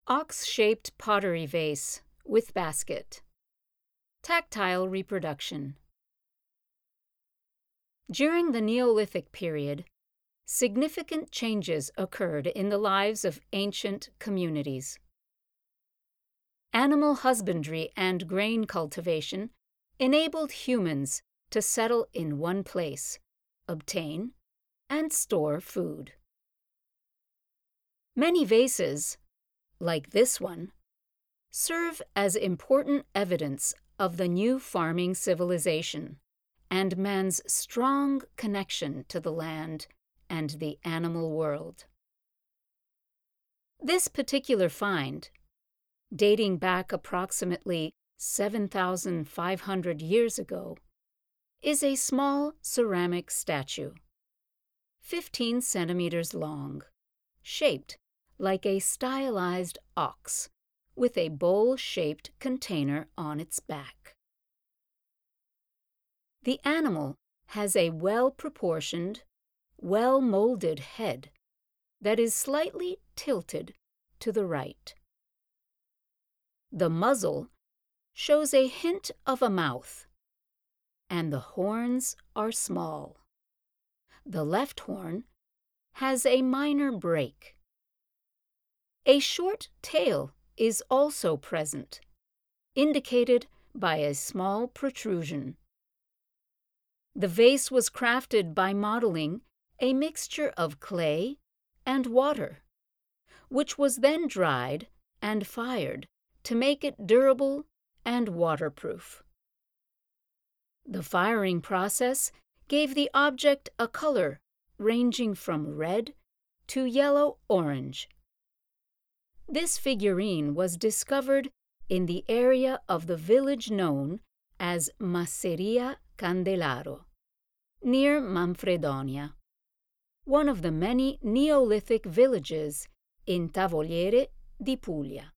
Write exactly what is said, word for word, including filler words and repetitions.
Ox-shaped pottery vase with basket. Tactile reproduction. During the Neolithic period, significant changes occurred in the lives of ancient communities. Animal husbandry and grain cultivation enabled humans to settle in one place, obtain, and store food. Many vases, like this one, serve as important evidence of the new farming civilization and man's strong connection to the land and the animal world. This particular find, dating back approximately seven thousand five hundred years ago, is a small ceramic statue, fifteen centimeters long, shaped like a stylized ox, with a bowl-shaped container on its back. The animal has a well-proportioned, well-molded head that is slightly tilted to the right. The muzzle shows a hint of a mouth, and the horns are small. The left horn has a minor break. A short tail is also present, indicated by a small protrusion. The vase was crafted by modeling a mixture of clay and water, which was then dried and fired to make it durable and waterproof. The firing process gave the object a color ranging from red to yellow-orange. This figurine was discovered in the area of the village known as Masseria Candelaro, near Manfredonia, one of the many Neolithic villages in Tavoliere di Puglia.